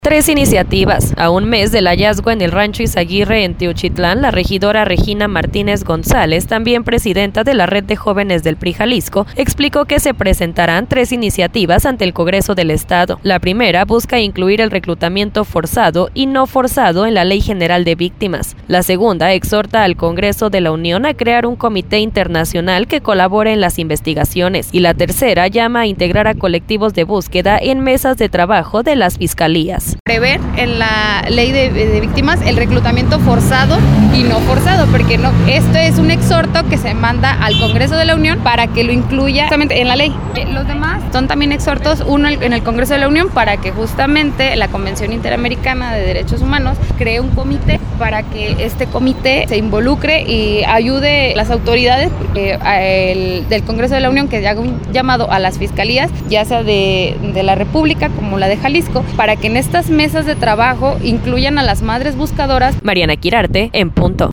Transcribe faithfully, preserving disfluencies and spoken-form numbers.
Tres iniciativas. A un mes del hallazgo en el rancho Izaguirre en Teochitlán, la regidora Regina Martínez González, también presidenta de la Red de Jóvenes del P R I Jalisco, explicó que se presentarán tres iniciativas ante el Congreso del Estado. La primera busca incluir el reclutamiento forzado y no forzado en la Ley General de Víctimas. La segunda exhorta al Congreso de la Unión a crear un comité internacional que colabore en las investigaciones. Y la tercera llama a integrar a colectivos de búsqueda en mesas de trabajo de las fiscalías. Prever en la ley de, de víctimas el reclutamiento forzado y no forzado, porque no, esto es un exhorto que se manda al Congreso de la Unión para que lo incluya justamente en la ley. Los demás son también exhortos, uno en el Congreso de la Unión para que justamente la Convención Interamericana de Derechos Humanos cree un comité para que este comité se involucre y ayude a las autoridades eh, el, del Congreso de la Unión, que haga un llamado a las fiscalías, ya sea de, de la República como la de Jalisco, para que en estas mesas de trabajo incluyan a las madres buscadoras. Mariana Quirarte, en punto.